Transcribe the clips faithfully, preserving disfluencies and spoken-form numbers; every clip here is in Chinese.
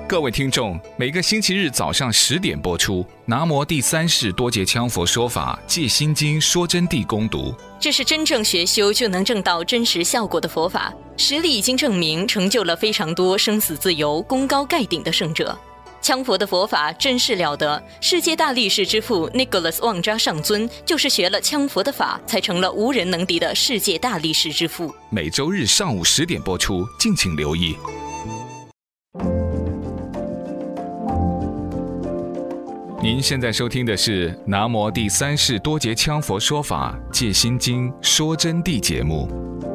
各位听众，每个星期日早上十点播出，南摩第三世多杰羌佛说法戒心经说真谛攻读。 这是真正学修就能证到真实效果的佛法，实力已经证明，成就了非常多生死自由、功高盖顶的圣者。羌佛的佛法真是了得，世界大力士之父 Nicholas 旺扎上尊就是学了羌佛的法，才成了无人能敌的世界大力士之父。 每周日上午十点播出，敬请留意。您现在收听的是南摩第三世多杰羌佛说法戒心经说真谛节目。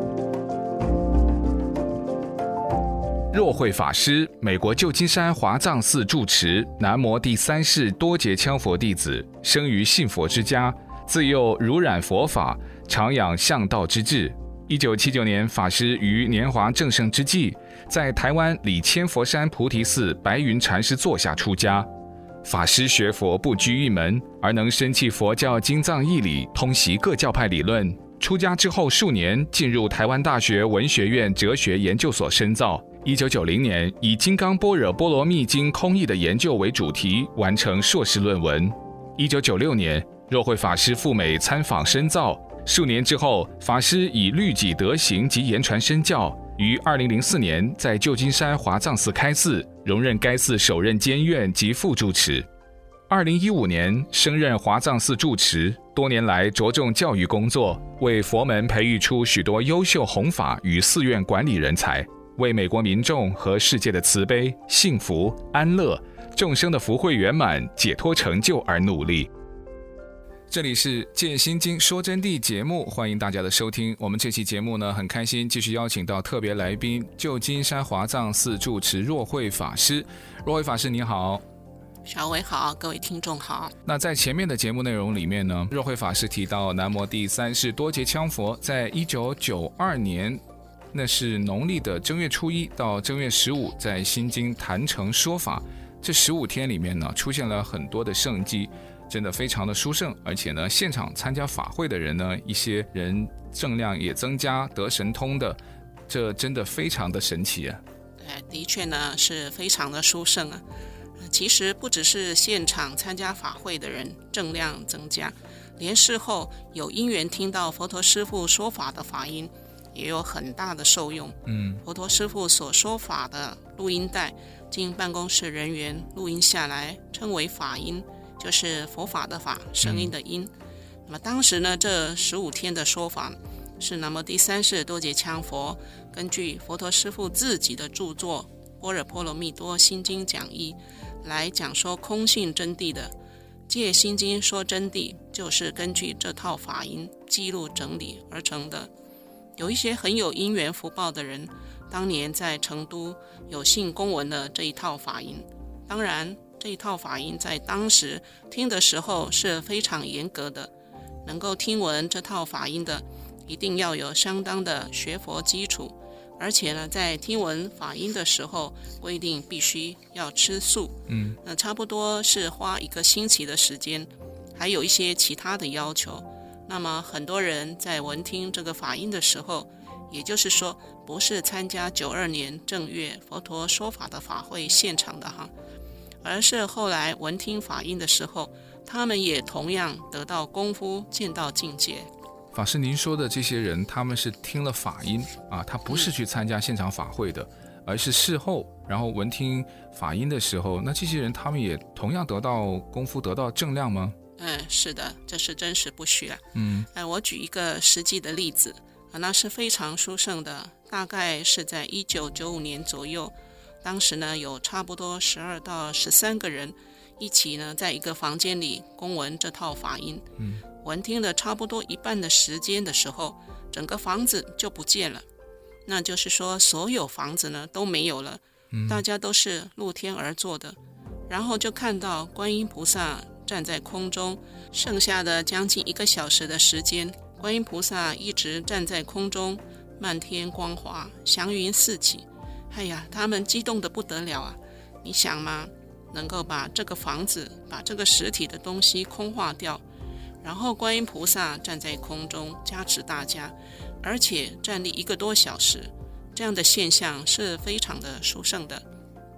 若慧法师，美国旧金山华藏寺住持，南摩第三世多杰羌佛弟子，生于信佛之家，自幼濡染佛法，常养向道之志。一九七九年，法师于年华正盛之际，在台湾里千佛山菩提寺白云禅师座下出家。法师学佛不拘一门，而能深契佛教经藏义理，通习各教派理论。出家之后数年，进入台湾大学文学院哲学研究所深造。一九九零年，以《金刚般若波罗蜜经》空义的研究为主题，完成硕士论文。一九九六年，若慧法师赴美参访深造。数年之后，法师以律己德行及言传身教，于二零零四年在旧金山华藏寺开寺，荣任该寺首任监院及副住持。二零一五年升任华藏寺住持，多年来着重教育工作，为佛门培育出许多优秀弘法与寺院管理人才，为美国民众和世界的慈悲、幸福、安乐、众生的福慧圆满、解脱成就而努力。这里是戒心经说真谛节目，欢迎大家的收听。我们这期节目呢，很开心继续邀请到特别来宾，旧金山华藏寺住持若慧法师。若慧法师你好。 小伟好，各位听众好。 那在前面的节目内容里面呢，若慧法师提到南摩第三世多杰羌佛在一九九二年，那是农历的正月初一到正月十五，在心经坛城说法，这十五天里面呢，出现了很多的圣迹，真的非常的殊胜，而且呢，现场参加法会的人呢，一些人正量也增加，得神通的，这真的非常的神奇啊。 对，的确呢是非常的殊胜啊。其实不只是现场参加法会的人正量增加，连事后有因缘听到佛陀师父说法的法音，也有很大的受用。嗯，佛陀师父所说法的录音带，经办公室人员录音下来，称为法音，就是佛法的法，声音的音。嗯、那么当时呢，这十五天的说法是南无第三世多杰羌佛根据佛陀师父自己的著作《般若波罗蜜多心经讲义》来讲说空性真谛的。戒心经说真谛就是根据这套法音记录整理而成的。有一些很有因缘福报的人，当年在成都有幸公闻了这一套法音。当然这一套法音在当时听的时候是非常严格的，能够听闻这套法音的一定要有相当的学佛基础，而且呢，在听闻法音的时候，规定必须要吃素，嗯，那差不多是花一个星期的时间，还有一些其他的要求。那么很多人在闻听这个法音的时候，也就是说，不是参加九二年正月佛陀说法的法会现场的哈，而是后来闻听法音的时候，他们也同样得到功夫，见到境界。 法师，您说的这些人，他们是听了法音啊，他不是去参加现场法会的，嗯、而是事后，然后闻听法音的时候，那这些人他们也同样得到功夫，得到正量吗？ 嗯，是的，这是真实不虚啊。嗯，呃，我举一个实际的例子，啊，那是非常殊胜的，大概是在一九九五年左右，当时呢有差不多十二到十三个人一起呢在一个房间里恭闻这套法音。嗯。闻听了差不多一半的时间的时候，整个房子就不见了。那就是说，所有房子呢都没有了，嗯、大家都是露天而坐的。然后就看到观音菩萨站在空中，剩下的将近一个小时的时间，观音菩萨一直站在空中，漫天光华，祥云四起。哎呀，他们激动得不得了啊！你想吗？能够把这个房子，把这个实体的东西空化掉。然后观音菩萨站在空中加持大家，而且站立一个多小时，这样的现象是非常的殊胜的。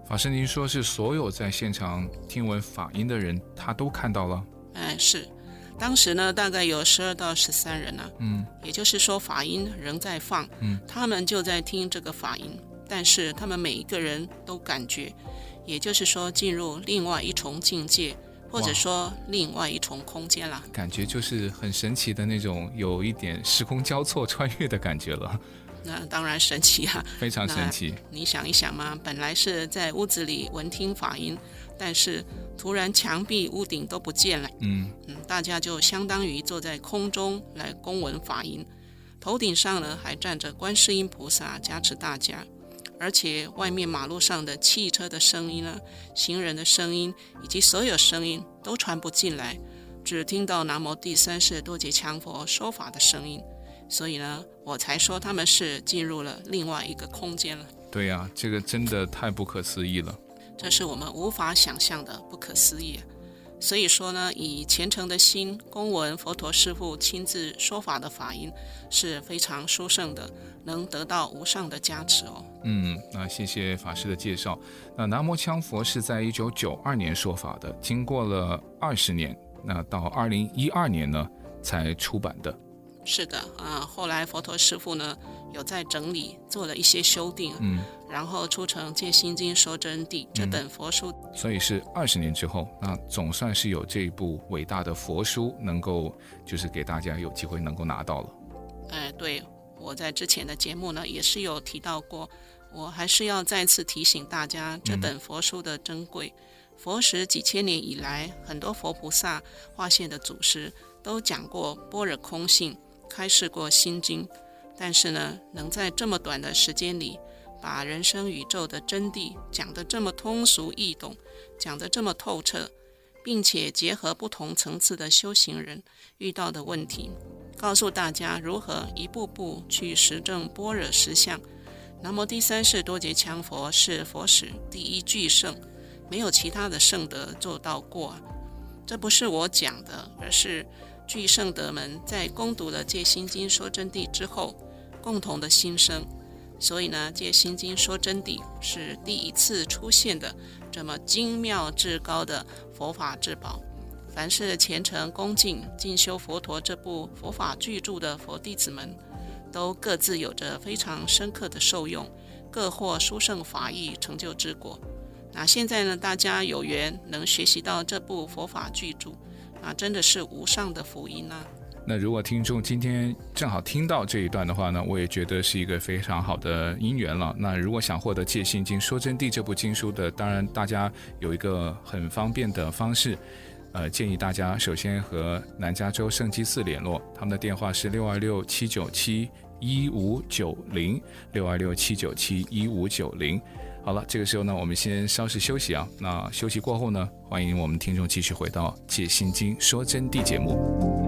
法师，您说是所有在现场听闻法音的人，他都看到了？ 哎，是。当时呢，大概有十二到十三人啊， 嗯， 也就是说法音仍在放， 嗯， 他们就在听这个法音，但是他们每一个人都感觉，也就是说进入另外一重境界，或者说另外一重空间了。 感觉就是很神奇的那种，有一点时空交错穿越的感觉了。 那当然神奇啊， 非常神奇。 你想一想嘛，本来是在屋子里闻听法音，但是突然墙壁、屋顶都不见了。 嗯嗯，大家就相当于坐在空中来恭闻法音，头顶上呢还站着观世音菩萨加持大家，而且外面马路上的汽车的声音呢、行人的声音以及所有声音都传不进来，只听到南无第三世多杰羌佛说法的声音。所以呢，我才说他们是进入了另外一个空间了。 对呀、啊，这个真的太不可思议了。 这是我们无法想象的不可思议。所以说呢，以虔诚的心恭闻佛陀师父亲自说法的法音是非常殊胜的，能得到无上的加持哦。 嗯，那谢谢法师的介绍。那南无羌佛是在一九九二年说法的，经过了二十年，那到二零一二年呢才出版的。 是的啊，后来佛陀师父呢有在整理，做了一些修订， 嗯， 然后出成《戒心经说真谛》这本佛书， 嗯，所以是二十年之后，那总算是有这一部伟大的佛书能够，就是给大家有机会能够拿到了。 哎，对，我在之前的节目呢也是有提到过，我还是要再次提醒大家这本佛书的珍贵。嗯，佛时几千年以来，很多佛菩萨化现的祖师都讲过般若空性，开示过心经，但是呢，能在这么短的时间里，把人生宇宙的真谛讲得这么通俗易懂，讲得这么透彻，并且结合不同层次的修行人遇到的问题，告诉大家如何一步步去实证般若实相。南无第三世多杰羌佛是佛史第一巨圣，没有其他的圣德做到过。这不是我讲的，而是巨圣德们在攻读了戒心经说真谛之后共同的心声。所以呢，戒心经说真谛是第一次出现的这么精妙至高的佛法至宝。凡是虔诚恭敬进修佛陀这部佛法巨著的佛弟子们，都各自有着非常深刻的受用，各获殊胜法益成就之果。那现在呢，大家有缘能学习到这部佛法巨著，那真的是无上的福音啊。 那如果听众今天正好听到这一段的话呢，我也觉得是一个非常好的因缘了。那如果想获得《戒心经说真谛》这部经书的，当然大家有一个很方便的方式，呃，建议大家首先和南加州圣基寺联络，他们的电话是六二六七九七一五九零，六二六七九七一五九零。好了，这个时候呢，我们先稍事休息啊。那休息过后呢，欢迎我们听众继续回到《戒心经说真谛》节目。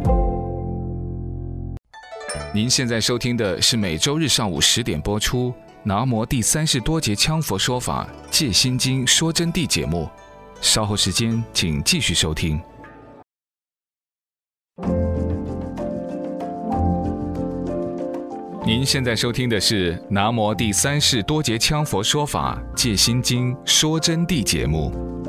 您现在收听的是每周日上午十点播出南无第三世多杰羌佛说法戒心经说真谛节目，稍后时间请继续收听。您现在收听的是南无第三世多杰羌佛说法戒心经说真谛节目。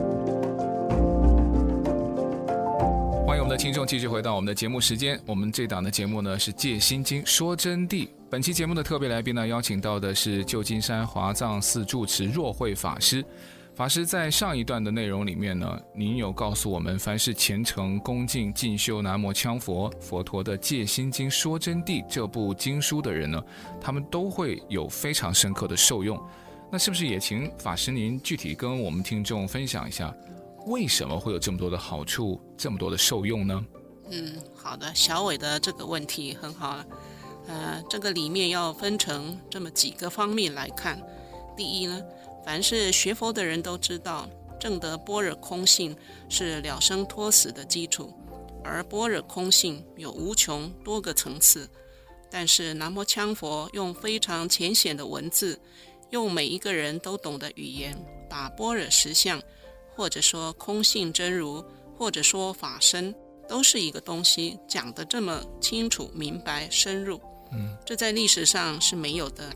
欢迎我们的听众继续回到我们的节目时间，我们这档的节目呢是戒心经说真谛。本期节目的特别来宾呢，邀请到的是旧金山华藏寺住持若慧法师。法师在上一段的内容里面呢，您有告诉我们，凡是虔诚恭敬进修南无羌佛佛陀的戒心经说真谛这部经书的人呢，他们都会有非常深刻的受用。那是不是也请法师您具体跟我们听众分享一下，为什么会有这么多的好处，这么多的受用呢？ 嗯，好的，小伟的这个问题很好了。呃，这个里面要分成这么几个方面来看。第一呢，凡是学佛的人都知道，证得般若空性是了生脱死的基础，而般若空性有无穷多个层次。但是南无羌佛用非常浅显的文字，用每一个人都懂的语言，把般若实相，或者说空性真如，或者说法身，都是一个东西，讲得这么清楚明白深入。嗯，这在历史上是没有的。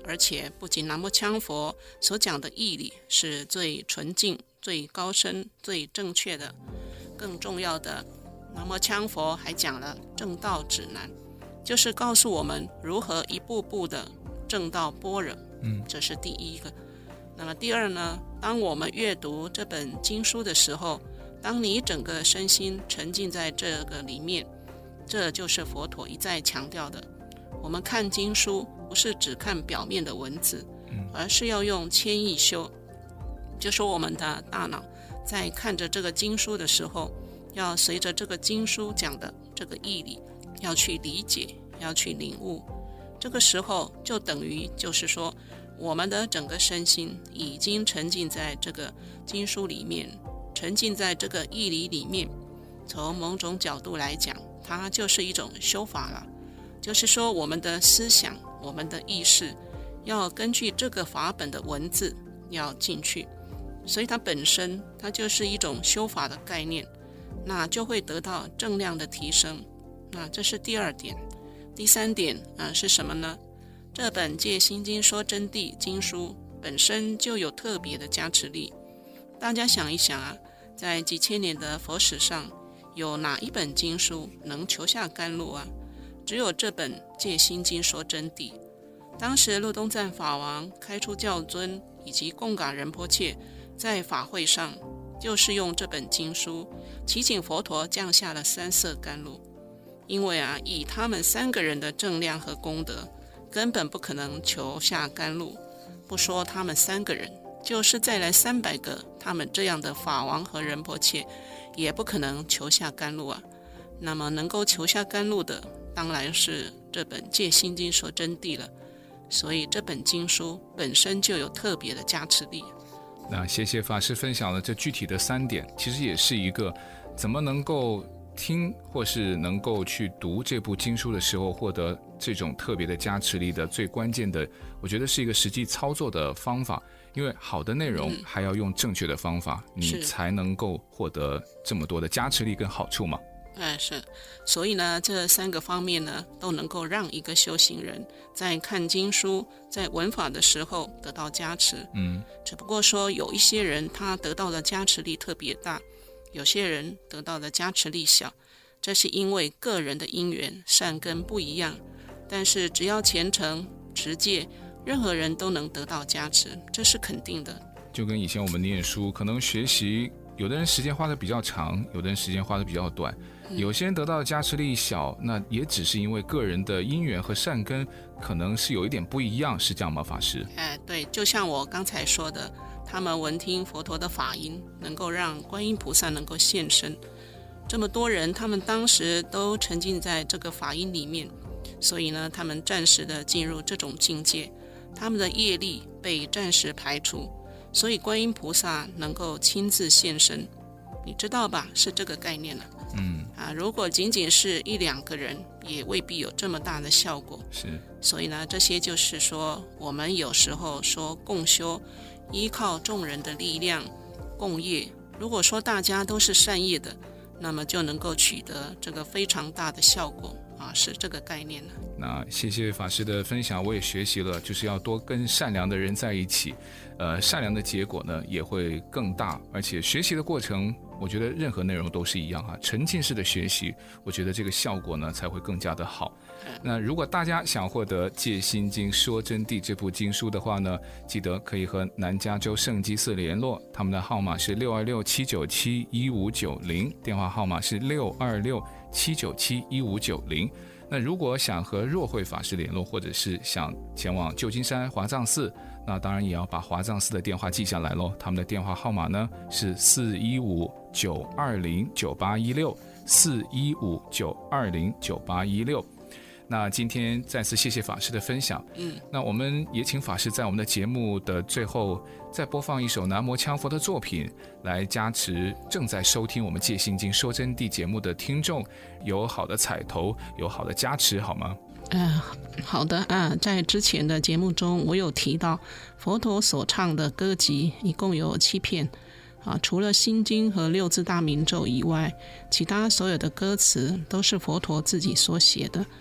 而且不仅南无羌佛所讲的义理是最纯净、最高深、最正确的，更重要的，南无羌佛还讲了正道指南，就是告诉我们如何一步步的正道般若。嗯，这是第一个。那么第二呢，当我们阅读这本经书的时候，当你整个身心沉浸在这个里面，这就是佛陀一再强调的，我们看经书不是只看表面的文字，而是要用千亿修，就说我们的大脑在看着这个经书的时候，要随着这个经书讲的这个义理要去理解，要去领悟，这个时候就等于就是说我们的整个身心已经沉浸在这个经书里面，沉浸在这个义理里面，从某种角度来讲，它就是一种修法了。就是说我们的思想，我们的意识要根据这个法本的文字要进去，所以它本身它就是一种修法的概念，那就会得到正量的提升。那这是第二点。第三点、呃、是什么呢？这本戒心经说真谛经书本身就有特别的加持力。大家想一想啊，在几千年的佛史上，有哪一本经书能求下甘露啊？只有这本戒心经说真谛。当时禄东赞法王开出教尊以及贡嘎仁波切在法会上，就是用这本经书祈请佛陀降下了三色甘露。因为啊，以他们三个人的正量和功德，根本不可能求下甘露。不说他们三个人，就是再来三百个他们这样的法王和仁波切，也不可能求下甘露啊。那么能够求下甘露的，当然是这本戒心经说真谛了。所以这本经书本身就有特别的加持力。 那谢谢法师分享了这具体的三点，其实也是一个怎么能够听或是能够去读这部经书的时候获得这种特别的加持力的最关键的，我觉得是一个实际操作的方法。因为好的内容还要用正确的方法、嗯、你才能够获得这么多的加持力跟好处嘛。 哎，是，所以呢，这三个方面呢，都能够让一个修行人在看经书、在闻法的时候得到加持。嗯，只不过说有一些人他得到的加持力特别大，有些人得到的加持力小，这是因为个人的因缘善根不一样。但是只要虔诚持戒，任何人都能得到加持，这是肯定的。 就跟以前我们念书，可能学习有的人时间花得比较长，有的人时间花得比较短，有些人得到的加持力小，那也只是因为个人的因缘和善根可能是有一点不一样，是这样吗，法师？ 哎，对，就像我刚才说的，他们闻听佛陀的法音，能够让观音菩萨能够现身。这么多人，他们当时都沉浸在这个法音里面，所以呢，他们暂时的进入这种境界，他们的业力被暂时排除，所以观音菩萨能够亲自现身。你知道吧？是这个概念了。嗯啊，如果仅仅是一两个人，也未必有这么大的效果。 是， 所以呢，这些就是说，我们有时候说共修，依靠众人的力量共业。如果说大家都是善业的，那么就能够取得这个非常大的效果啊，是这个概念了。 那谢谢法师的分享，我也学习了，就是要多跟善良的人在一起，呃，善良的结果呢也会更大，而且学习的过程，我觉得任何内容都是一样哈，沉浸式的学习，我觉得这个效果呢才会更加的好。那如果大家想获得《戒心经说真谛》这部经书的话呢，记得可以和南加州圣基寺联络，他们的号码是六二六七九七一五九零，电话号码是六二六七九七一五九零。那如果想和若慧法师联络，或者是想前往旧金山华藏寺，那当然也要把华藏寺的电话记下来咯，他们的电话号码呢是四一五九二零九八一六，四一五九二零九八一六。那今天再次谢谢法师的分享。嗯，那我们也请法师在我们的节目的最后再播放一首南无羌佛的作品，来加持正在收听我们戒心经说真谛节目的听众，有好的彩头，有好的加持，好吗？ 呃，好的啊，在之前的节目中，我有提到佛陀所唱的歌集一共有七片啊，除了心经和六字大明咒以外，其他所有的歌词都是佛陀自己所写的。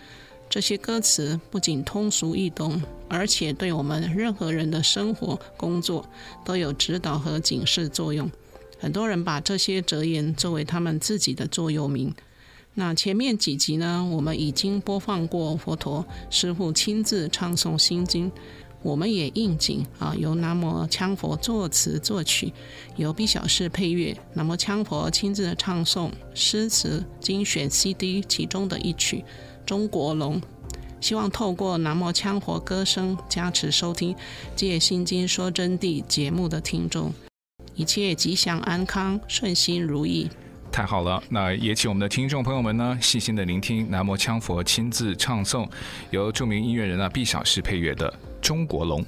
这些歌词不仅通俗易懂，而且对我们任何人的生活、工作都有指导和警示作用。很多人把这些哲言作为他们自己的座右铭。那前面几集呢，我们已经播放过佛陀师父亲自唱诵心经，我们也应景啊，由南无羌佛作词作曲，由毕小士配乐，南无羌佛亲自唱诵诗词精选 C D 其中的一曲《中国龙》。希望透过南无羌佛歌声加持收听《借心经说真谛》节目的听众，一切吉祥安康，顺心如意。 太好了，那也请我们的听众朋友们呢，细心的聆听南无羌佛亲自唱诵，由著名音乐人呢毕小士配乐的《中国龙》。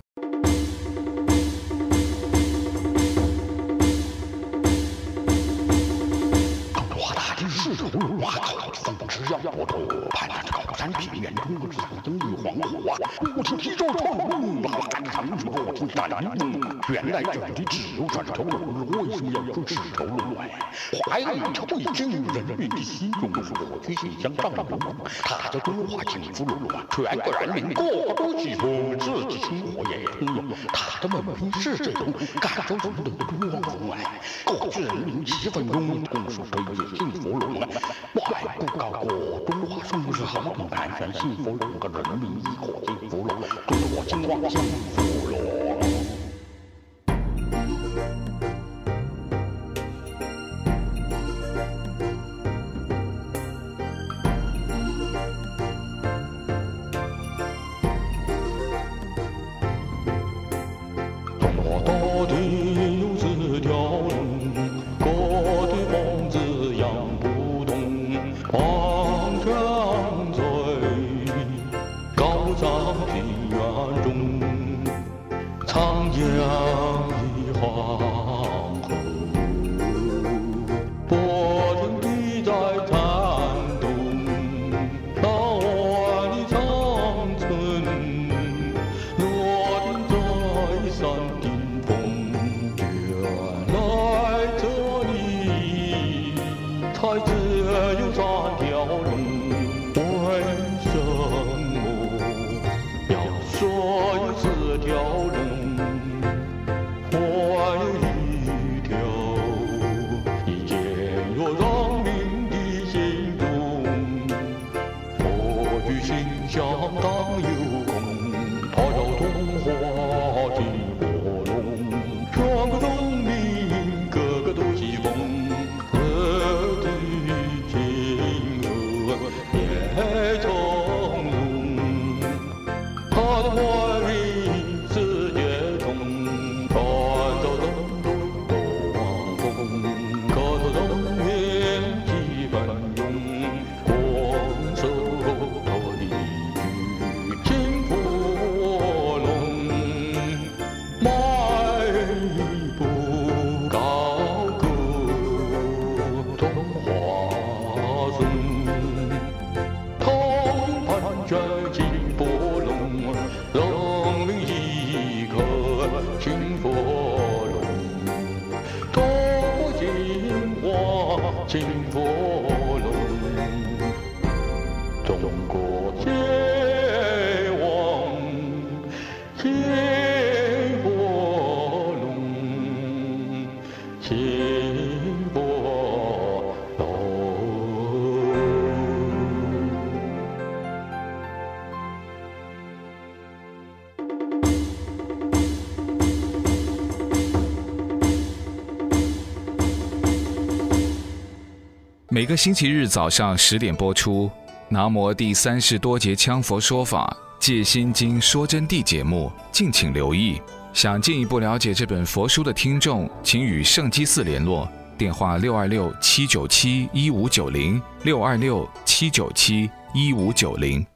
势头龙华口，风驰要佛陀，攀山高山平原中，生于黄河，不听提州创龙，老山长与若听山龙。原来这里只有转头龙，为什么要说赤头龙来？怀里头已经人民的心中所居心向上龙，他叫中华幸福龙，全国人民个个都喜欢，自己生活也通用。他的门品是这种，感受中的中华龙来，各自人民七分钟，共属推荐幸福龙。外不高过中华盛世好品盘旋幸福龙和人民一口幸福龙，中国金光幸福龙。中国大地有四条龙，各地风姿样不同。黄泉水，高山平原中，长江一黄河，波天地在颤动，老万里长城，落定在山顶峰。原来这里才只有三条龙，为什么要说有四条龙？我有一条，已见入人民的心中。佛具形象当有功，他叫中华金佛龙，全国人民个个都喜奉。也从容，他的怀里世界中，传走人伦多王风，可头人民几分用，光手推举幸福龙，迈步高歌中华颂。这幸福龙，人民一颗幸福龙，中国金华幸福龙，中国接王幸福龙，幸福龙。 每个星期日早上十点播出南无第三世多杰羌佛说法借心经说真谛节目，敬请留意。想进一步了解这本佛书的听众，请与圣基寺联络，电话六二六七九七一五九零六二六七九七一五九零。